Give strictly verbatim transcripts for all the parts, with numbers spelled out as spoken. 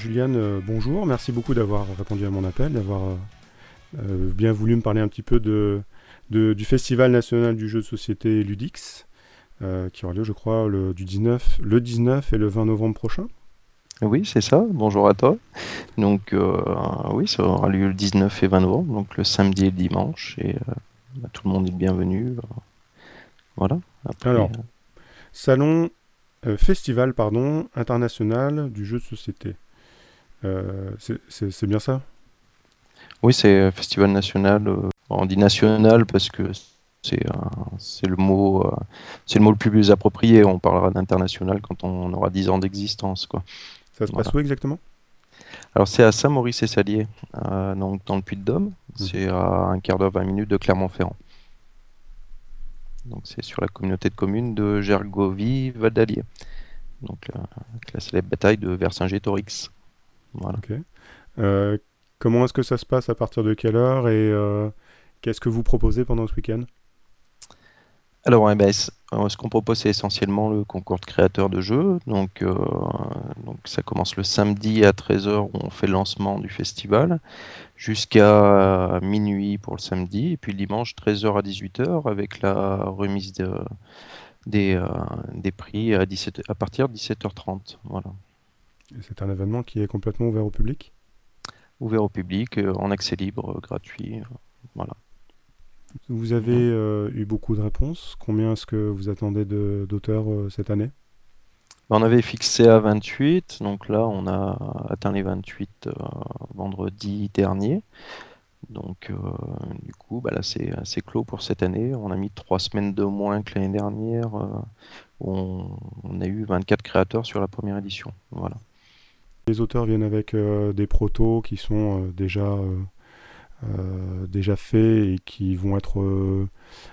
Juliane, euh, bonjour. Merci beaucoup d'avoir répondu à mon appel, d'avoir euh, euh, bien voulu me parler un petit peu de, de- du Festival national du jeu de société Ludix, euh, qui aura lieu, je crois, le, du dix-neuf, le dix-neuf et le vingt novembre prochain. Oui, c'est ça. Bonjour à toi. Donc, euh, oui, ça aura lieu le dix-neuf et vingt novembre, donc le samedi et le dimanche. Et euh, bah, tout le monde est le bienvenu. euh, voilà. Après, Alors, euh, salon, euh, festival, pardon, international du jeu de société. Euh, c'est c'est- c'est bien ça? oui, c'est un festival national. euh, on dit national parce que c'est un- c'est le mot, euh, c'est le mot le plus approprié. On parlera d'international quand on aura dix ans d'existence, quoi. Ça se passe Voilà. où exactement? Alors, c'est à Saint-Maurice-et-Salier, euh, donc dans le Puy-de-Dôme. Mhm. C'est à un quart d'heure, vingt minutes de Clermont-Ferrand. Donc, c'est sur la communauté de communes de Gergovie-Val d'Allier. Donc la, la célèbre bataille de Vercingétorix. Voilà. Ok. Euh, Comment est-ce que ça se passe, à partir de quelle heure, et euh, qu'est-ce que vous proposez pendant ce week-end? Alors, eh ben, c- euh, ce qu'on propose, c'est essentiellement le concours de créateurs de jeux. Donc, euh, donc ça commence le samedi à treize heures où on fait le lancement du festival, jusqu'à minuit pour le samedi, et puis le dimanche treize heures à dix-huit heures avec la remise de- des, euh, des prix à, dix-sept à partir de dix-sept heures trente. Voilà. Et c'est un événement qui est complètement ouvert au public. Ouvert au public, euh, en accès libre, euh, gratuit. euh, Voilà. Vous avez Mhm. euh, eu beaucoup de réponses. Combien est-ce que vous attendez de- d'auteurs euh, cette année? On avait fixé à vingt-huit, donc là on a atteint les vingt-huit euh, vendredi dernier. Donc euh, du coup, bah là c'est assez clos pour cette année. On a mis trois semaines de moins que l'année dernière. euh, où on, on a eu vingt-quatre créateurs sur la première édition. Voilà. Les auteurs viennent avec euh, des protos qui sont euh, déjà, euh, euh, déjà faits et qui vont être euh,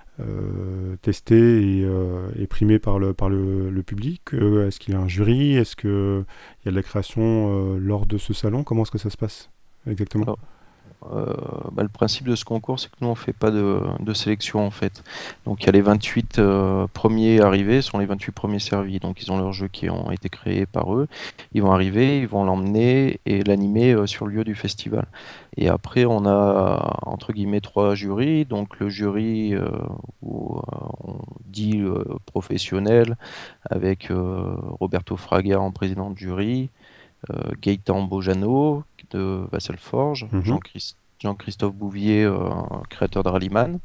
euh, testés et, euh, et primés par le, par le, le public. Euh, est-ce qu'il y a un jury? Est-ce qu'il y a de la création euh, lors de ce salon? Comment est-ce que ça se passe exactement? Alors, Euh, bah, le principe de ce concours, c'est que nous, on fait pas de, de sélection en fait. Donc il y a les vingt-huit euh, premiers arrivés, sont les vingt-huit premiers servis. Donc ils ont leurs jeux qui ont été créés par eux. Ils vont arriver, ils vont l'emmener et l'animer euh, sur le lieu du festival. Et après, on a entre guillemets trois jurys. Donc le jury euh, où euh, on dit euh, professionnel avec euh, Roberto Fraga en président de jury, euh, Gaëtan Bojano de Vasselforge, Mhm. Jean-Christ- Jean-Christophe Bouvier, euh, créateur de Rallyman.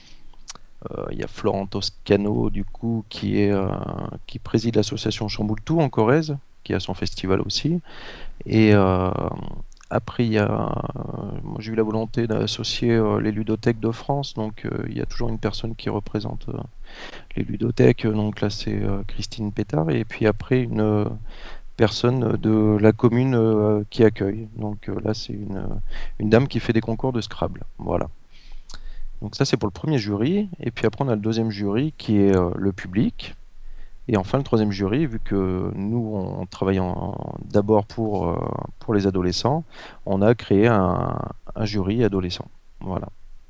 Euh, Il y a Florent Toscano, du coup, qui, est, euh, qui préside l'association Chamboultou en Corrèze, qui a son festival aussi. Et euh, après, il y a, moi, j'ai eu la volonté d'associer euh, les ludothèques de France, donc euh, il y a toujours une personne qui représente euh, les ludothèques, donc là c'est euh, Christine Pétard, et puis après une, euh, personne de la commune euh, qui accueille. Donc euh, là, c'est une, une dame qui fait des concours de Scrabble. Voilà. Donc ça, c'est pour le premier jury. Et puis après, on a le deuxième jury qui est euh, le public. Et enfin, le troisième jury, vu que nous, on travaille en- d'abord pour, euh, pour les adolescents, on a créé un, un jury adolescent. Voilà.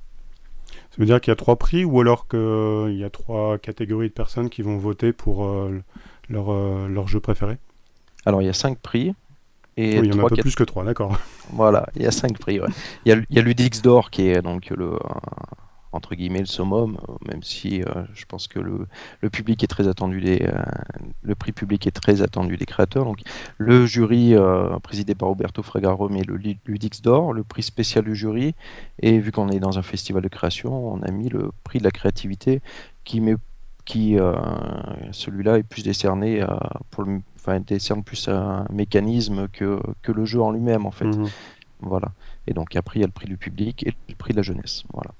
Ça veut dire qu'il y a trois prix, ou alors qu'il y a trois catégories de personnes qui vont voter pour euh, leur, euh, leur jeu préféré? Alors, il y a cinq prix et Oui, il y en a un trois, peu quatre. plus que trois, d'accord. Voilà, il y a cinq prix. Ouais. Il y a, il y a Ludix d'or qui est donc le, entre guillemets le summum, euh, même si euh, je pense que le, le public est très attendu des, euh, le prix public est très attendu des créateurs. Donc le jury euh, présidé par Roberto Fraga remet le Lu- Ludix d'or, le prix spécial du jury, et vu qu'on est dans un festival de création, on a mis le prix de la créativité qui met qui euh, celui-là est plus décerné à, pour le, enfin décerne plus un mécanisme que, que le jeu en lui-même en fait. Mhm. Voilà. Et donc après il y a le prix du public et le prix de la jeunesse. Voilà.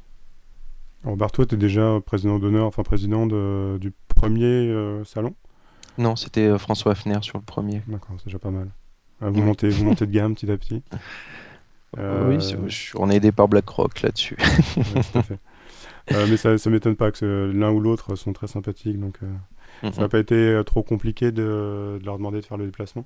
Alors, Bartho était déjà président d'honneur, enfin président de- du premier euh, salon. Non, c'était euh, François Hafner sur le premier. D'accord, c'est déjà pas mal. Ah, vous Oui, montez, vous montez de gamme petit à petit. oui, c'est- Euh, je- on est aidé par BlackRock là-dessus. ouais, tout à fait. Euh, mais ça, ça m'étonne pas que ce- l'un ou l'autre sont très sympathiques, donc euh, ça n'a Mhm. pas été euh, trop compliqué de, de leur demander de faire le déplacement.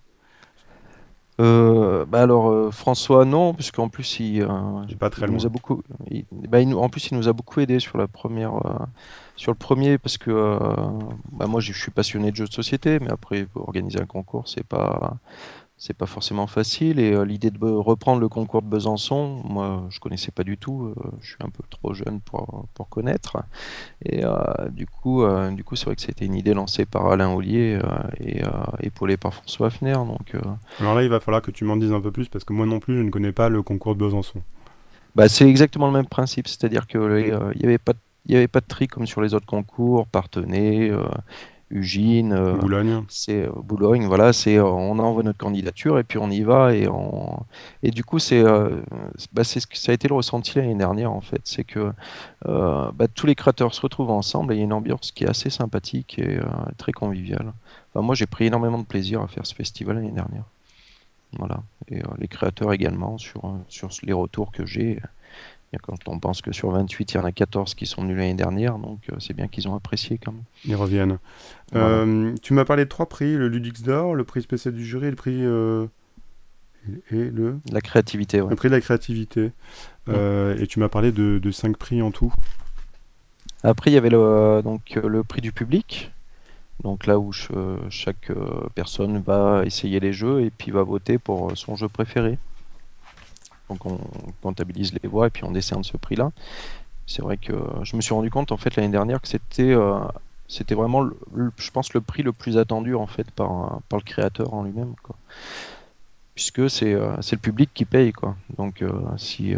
Euh, bah alors euh, François non, puisqu'en plus il, euh, C'est pas très il nous loin. a beaucoup, il- bah, il nous- en plus il nous a beaucoup aidé sur la première, euh, sur le premier parce que euh, bah, moi je je suis passionné de jeux de société, mais après organiser un concours c'est pas, c'est pas forcément facile. Et euh, l'idée de be- reprendre le concours de Besançon, moi, je connaissais pas du tout. euh, je suis un peu trop jeune pour, pour connaître. Et euh, du coup, euh, du coup, c'est vrai que c'était une idée lancée par Alain Ollier euh, et euh, épaulée par François Hafner. Donc, euh, Alors là, il va falloir que tu m'en dises un peu plus parce que moi non plus, je ne connais pas le concours de Besançon. bah, c'est exactement le même principe, c'est-à-dire que les, euh, il n'y avait pas, de- il y avait pas de tri comme sur les autres concours, Partenay, euh, Ugine, euh, Boulogne. c'est euh, Boulogne, voilà, c'est euh, on envoie notre candidature et puis on y va et on et du coup c'est euh, c'est- bah, c'est ce que ça a été le ressenti l'année dernière en fait, c'est que euh, bah, tous les créateurs se retrouvent ensemble et il y a une ambiance qui est assez sympathique et euh, très conviviale. Enfin, moi j'ai pris énormément de plaisir à faire ce festival l'année dernière, voilà, et euh, les créateurs également sur euh, sur les retours que j'ai. Et quand on pense que sur vingt-huit, il y en a quatorze qui sont venus l'année dernière, donc euh, c'est bien qu'ils ont apprécié quand même. Ils reviennent. Voilà. Euh, tu m'as parlé de trois prix, le Ludix d'or, le prix spécial du jury et le prix... euh, et le... La créativité, le ouais. prix de la créativité. Mm. Euh, et tu m'as parlé de, de cinq prix en tout. Après, il y avait le, donc, euh, le prix du public. Donc là où je- chaque euh, personne va essayer les jeux et puis va voter pour euh, son jeu préféré. Donc on comptabilise les voix et puis on décerne ce prix-là. C'est vrai que euh, je me suis rendu compte en fait l'année dernière que c'était euh, c'était vraiment, le- le- je pense, le prix le plus attendu en fait par, par le créateur en lui-même, quoi. Puisque c'est euh, c'est le public qui paye, quoi. Donc euh, si, euh,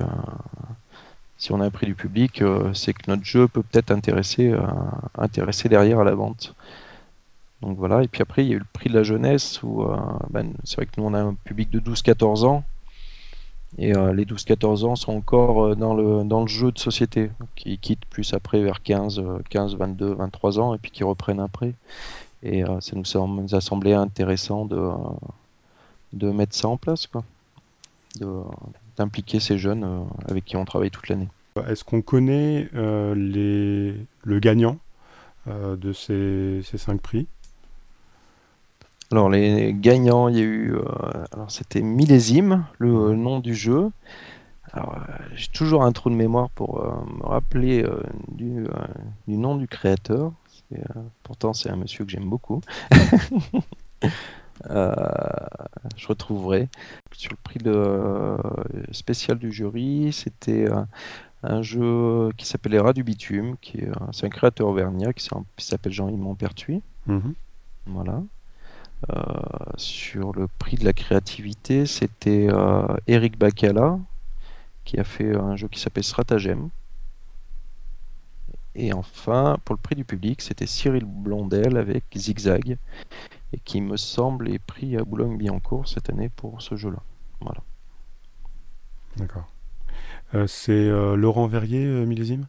si on a un prix du public, euh, c'est que notre jeu peut peut-être intéresser, euh, intéresser derrière à la vente. Donc voilà, et puis après il y a eu le prix de la jeunesse où euh, ben, c'est vrai que nous on a un public de douze quatorze ans et euh, les douze quatorze ans sont encore euh, dans le, dans le jeu de société qui quittent plus après vers quinze, euh, quinze, vingt-deux, vingt-trois ans et puis qui reprennent après. Et euh, ça nous, sem- nous a semblé intéressant de, euh, de mettre ça en place, quoi, de, d'impliquer ces jeunes euh, avec qui on travaille toute l'année. Est-ce qu'on connaît euh, les... le gagnant euh, de ces, ces cinq prix? Alors les gagnants, il y a eu, euh, alors c'était Millésime, le Ouais. euh, nom du jeu. Alors euh, j'ai toujours un trou de mémoire pour euh, me rappeler euh, du, euh, du nom du créateur. C'est, euh, pourtant c'est un monsieur que j'aime beaucoup. Euh, je retrouverai. Sur le prix de, euh, spécial du jury, c'était euh, un jeu qui s'appelle Les Rats du Bitume, qui est, euh, c'est un créateur auvergnat qui s'en- qui s'appelle Jean-Yves Pertuis. Mhm. Voilà. Euh, sur le prix de la créativité, c'était euh, Eric Bacala qui a fait un jeu qui s'appelle Stratagème. Et enfin, pour le prix du public, c'était Cyril Blondel avec Zigzag et qui me semble est pris à Boulogne-Billancourt cette année pour ce jeu-là. Voilà. D'accord. Euh, c'est euh, Laurent Verrier, euh, millésime?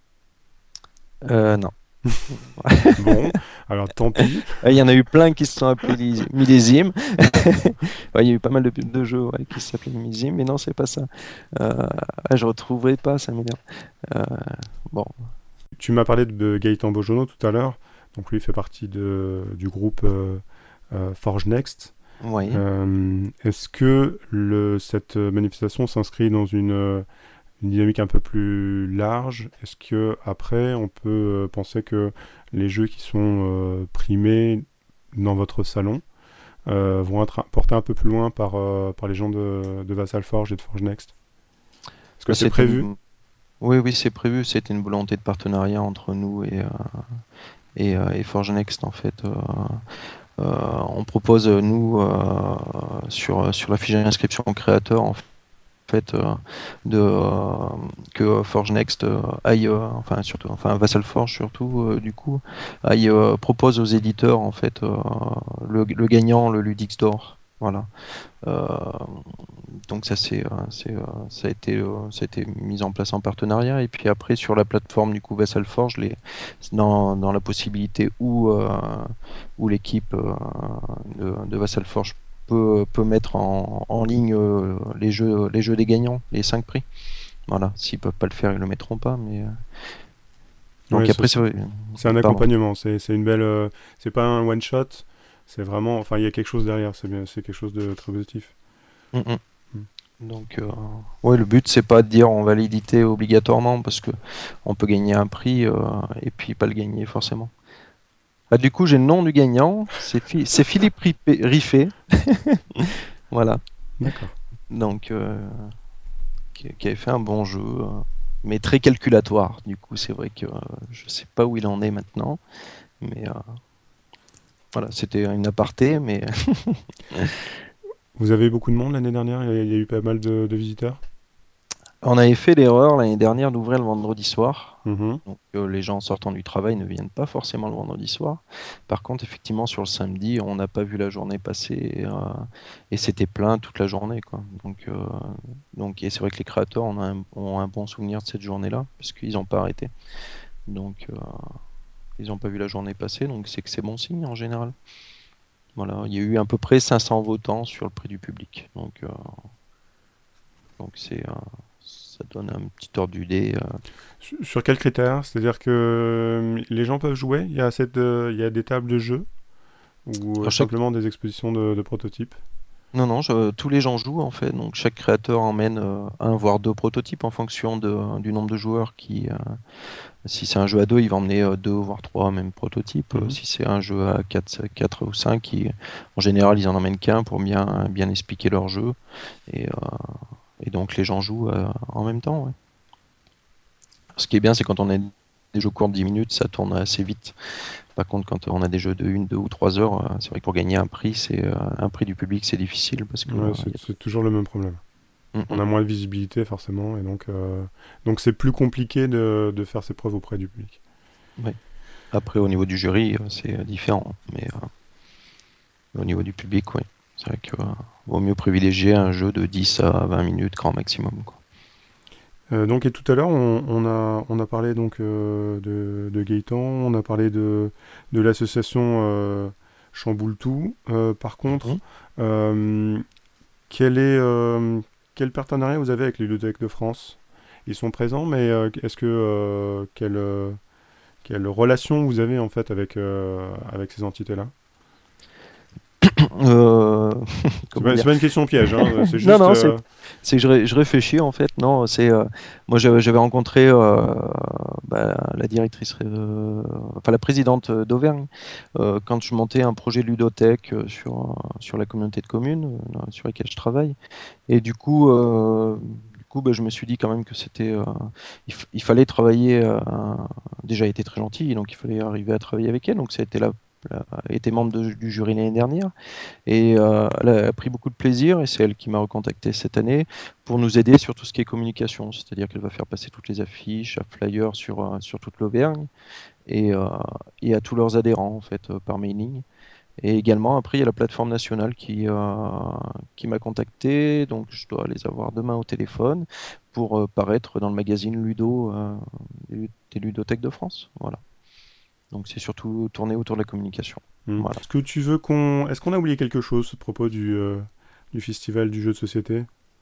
Euh, non. Bon, alors tant pis. Il y en a eu plein qui se sont appelés millésimes. Ouais, il y a eu pas mal de, de jeux ouais, qui s'appelaient millésimes, mais non, c'est pas ça. Euh, ah, je retrouverai pas, ça m'énerve. Euh, bon, Tu m'as parlé de Gaëtan Beaujonneau tout à l'heure. Donc lui fait partie de, du groupe euh, euh, Forge Next. oui. Euh, est-ce que le, cette manifestation s'inscrit dans une, euh, une dynamique un peu plus large? Est-ce que après on peut euh, penser que les jeux qui sont euh, primés dans votre salon euh, vont être portés un peu plus loin par, euh, par les gens de, de Vassal Forge et de Forge Next? Est-ce que Bah, c'est c'était prévu? une- Oui, oui, c'est prévu. C'était une volonté de partenariat entre nous et, euh, et, euh, et Forge Next, en fait. Euh, euh, on propose, nous, euh, sur, sur la fiche d'inscription créateur, en fait, euh, de, euh, que Forge Next euh, aille, euh, enfin, surtout, enfin, Vassal Forge, surtout, euh, du coup, aille, euh, propose aux éditeurs, en fait, euh, le, le gagnant, le Ludix d'or. Voilà. Euh, donc ça c'est, euh, c'est, euh, ça a été, euh, ça a été mis en place en partenariat et puis après sur la plateforme du coup Vassal Forge, les, dans, dans la possibilité où, euh, où l'équipe euh, de, de Vassal Forge peut, peut mettre en, en ligne euh, les jeux, les jeux des gagnants, les cinq prix. Voilà, s'ils peuvent pas le faire, ils le mettront pas. Mais euh, Ouais, donc ça, après c'est c'est, c'est un pardon. accompagnement. C'est c'est une belle. euh, c'est pas un one shot. C'est vraiment. Enfin, il y a quelque chose derrière. C'est bien. C'est quelque chose de très positif. Mm, mm. Mm. Donc, euh, ouais, le but c'est pas de dire on va l'éditer obligatoirement parce que on peut gagner un prix euh, et puis pas le gagner forcément. Ah, du coup, j'ai le nom du gagnant, c'est Phi- c'est Philippe Rippé- Riffet. Voilà. D'accord. Donc, euh, qui, qui avait fait un bon jeu, euh, mais très calculatoire. Du coup, c'est vrai que euh, je sais pas où il en est maintenant, mais euh, voilà, c'était une aparté, mais Vous avez eu beaucoup de monde l'année dernière? Il y a, il y a eu pas mal de, de visiteurs? on avait fait l'erreur l'année dernière d'ouvrir le vendredi soir. Mhm. Donc, euh, les gens sortant du travail ne viennent pas forcément le vendredi soir. Par contre, effectivement, sur le samedi, on n'a pas vu la journée passer et, euh, et c'était plein toute la journée, quoi. Donc, euh, donc et c'est vrai que les créateurs ont un, ont un bon souvenir de cette journée-là, parce qu'ils n'ont pas arrêté. Donc, euh, ils n'ont pas vu la journée passer, donc c'est que c'est bon signe en général. Voilà, il y a eu à peu près cinq cents votants sur le prix du public. Donc, euh, donc c'est, euh, ça donne un petit ordre d'idée. euh. Sur, sur quels critères? C'est-à-dire que euh, les gens peuvent jouer? Il y a, cette, euh, il y a des tables de jeu? Ou euh, Alors, chaque simplement des expositions de, de prototypes? Non, non, je- tous les gens jouent en fait. Donc chaque créateur emmène euh, un voire deux prototypes en fonction de- du nombre de joueurs qui. euh, si c'est un jeu à deux, il va emmener euh, deux voire trois même prototypes. Euh, Mhm. si c'est un jeu à quatre, quatre ou cinq, ils- en général ils en emmènent qu'un pour bien, bien expliquer leur jeu. Et, euh, et donc les gens jouent euh, en même temps. Ouais. Ce qui est bien, c'est quand on a des jeux courts de dix minutes, ça tourne assez vite. Par contre, quand on a des jeux de une, deux ou trois heures, euh, c'est vrai que pour gagner un prix, c'est euh, un prix du public, c'est difficile parce que. Ouais, euh, c'est y c'est toujours le même problème. a- Mm, On a mm. moins de visibilité forcément, et donc euh, donc c'est plus compliqué de, de faire ses preuves auprès du public. Ouais. Après, au niveau du jury, euh, c'est euh, différent. Mais euh, au niveau du public, oui. C'est vrai que euh, vaut mieux privilégier un jeu de dix à vingt minutes, grand maximum. Quoi. Euh, donc et tout à l'heure on, on a on a parlé donc euh, de, de Gaëtan, on a parlé de de l'association euh, Chamboule Tout. Euh, par contre, Mhm. euh, quel est euh, quel partenariat vous avez avec les Ludothèques de France? Ils sont présents, mais euh, est-ce que euh, quelle euh, quelle relation vous avez en fait avec euh, avec ces entités-là? Euh, C'est comment pas, c'est dire? pas une question piège, hein, c'est Non, juste. non, c'est euh, c'est que je, ré- je réfléchis en fait. Non, c'est euh, moi j'avais j'avais rencontré euh, bah, la directrice, euh, enfin la présidente euh, d'Auvergne euh, quand je montais un projet ludothèque euh, sur euh, sur la communauté de communes euh, sur laquelle je travaille. Et du coup, euh, du coup, bah, je me suis dit quand même que c'était, euh, il, f- il fallait travailler. Euh, déjà, elle était très gentille, donc il fallait arriver à travailler avec elle. Donc ça a été là. Elle était membre de- du jury l'année dernière et euh, elle a pris beaucoup de plaisir et c'est elle qui m'a recontacté cette année pour nous aider sur tout ce qui est communication, c'est-à-dire qu'elle va faire passer toutes les affiches, à flyers sur, euh, sur toute l'Auvergne et, euh, et à tous leurs adhérents en fait euh, par mailing. Et également, après, il y a la plateforme nationale qui, euh, qui m'a contacté, donc je dois les avoir demain au téléphone pour euh, paraître dans le magazine Ludo euh, des des ludothèques de France. Voilà. Donc c'est surtout tourné autour de la communication. hmm. Voilà. Est-ce que tu veux qu'on. Est-ce qu'on a oublié quelque chose à propos du, euh, du festival du jeu de société?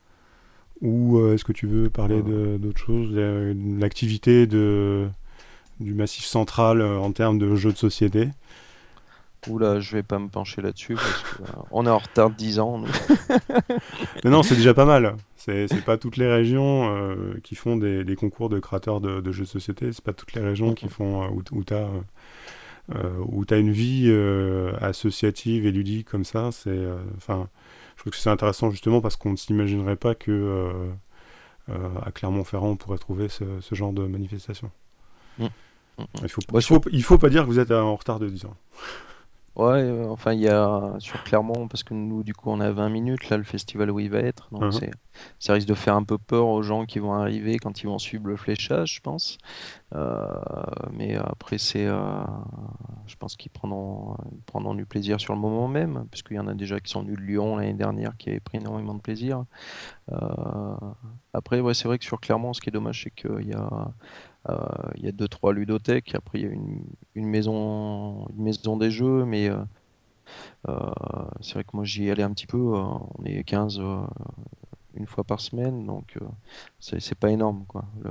Ou euh, est-ce que tu veux parler Euh, de- d'autre chose? Euh, de l'activité de, du Massif Central euh, en termes de jeux de société? oula, je vais pas me pencher là-dessus parce que euh, on est en retard de dix ans, nous. Mais non, c'est déjà pas mal. C'est c'est pas toutes les régions euh, qui font des, des concours de créateurs de, de jeux de société. C'est pas toutes les régions qui font euh, où, où t'as euh, euh, où t'as une vie euh, associative et ludique comme ça. C'est euh, enfin, je trouve que c'est intéressant justement parce qu'on ne s'imaginerait pas que euh, euh, à Clermont-Ferrand on pourrait trouver ce, ce genre de manifestation. Mm, mm, mm. Il faut Bah, il sur faut il faut pas dire que vous êtes en retard de dix ans. Ouais, euh, enfin, il y a sur Clermont, parce que nous, du coup, on a vingt minutes, là, le festival où il va être. Donc, Hein, c'est, ça risque de faire un peu peur aux gens qui vont arriver quand ils vont suivre le fléchage, je pense. Euh, mais après, c'est, euh, je pense qu'ils prendront, ils prendront du plaisir sur le moment même, puisqu'il y en a déjà qui sont venus de Lyon l'année dernière qui avaient pris énormément de plaisir. Euh, après, ouais, c'est vrai que sur Clermont, ce qui est dommage, c'est qu'il y a, euh, il y a deux, trois ludothèques. Après, il y a une, une maison, une maison des jeux, mais euh, euh, c'est vrai que moi j'y allais un petit peu, euh, on est quinze euh, une fois par semaine, donc euh, c'est c'est pas énorme quoi. Le-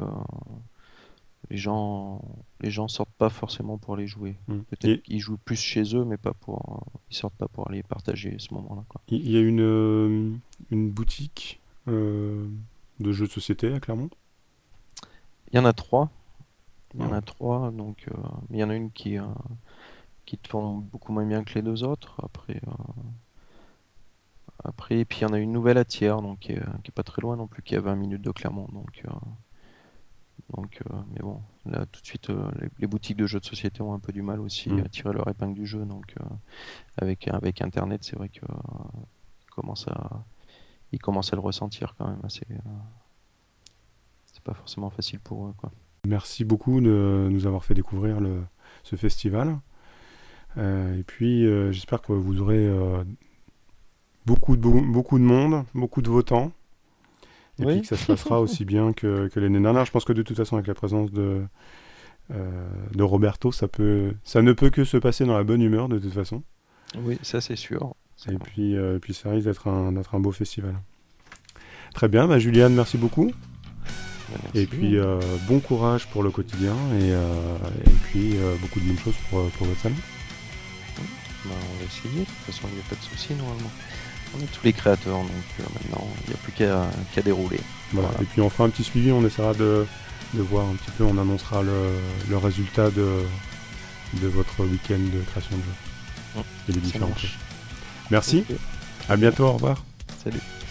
les gens, les gens sortent pas forcément pour aller jouer. hmm. Peut-être Et qu'ils jouent plus chez eux, mais pas pour, euh, ils sortent pas pour aller partager ce moment-là quoi. il y a une euh, une boutique euh, de jeux de société à Clermont. Il y en a trois, il y en Ah, a trois, donc euh, mais il y en a une qui, euh, qui tourne beaucoup moins bien que les deux autres. Après, euh, Après, et puis il y en a une nouvelle à Thiers, donc qui est, qui est pas très loin non plus, qui est à vingt minutes de Clermont. Donc, euh, donc euh, mais bon, là tout de suite, euh, les, les boutiques de jeux de société ont un peu du mal aussi Mm. à tirer leur épingle du jeu. Donc euh, avec, avec Internet, c'est vrai que euh, ils commencent à, ils commencent à le ressentir quand même. Assez, euh, c'est pas forcément facile pour eux, quoi. Merci beaucoup de nous avoir fait découvrir le, ce festival. Euh, et puis, euh, j'espère que vous aurez euh, beaucoup, de, beaucoup de monde, beaucoup de votants. Et puis Oui. que ça se passera aussi bien que, que l'année dernière. Je pense que de toute façon, avec la présence de, euh, de Roberto, ça, peut, ça ne peut que se passer dans la bonne humeur de toute façon. Oui, ça c'est sûr. Ça... Et puis, euh, puis ça risque d'être un, d'être un beau festival. Très bien, bah, Juliane, merci beaucoup. Merci. Et puis, euh, bon courage pour le quotidien et, euh, et puis euh, beaucoup de bonnes choses pour, pour votre salon. Bah, on va essayer, de toute façon il n'y a pas de souci normalement. On est tous les créateurs, donc euh, maintenant il n'y a plus qu'à, qu'à dérouler. Voilà. Voilà. Et puis on fera un petit suivi, on essaiera de, de voir un petit peu, on annoncera le, le résultat de, de votre week-end de création de jeux. Mmh, et les ça différents marche. jeux. Merci, Ok. à bientôt, au revoir. Salut.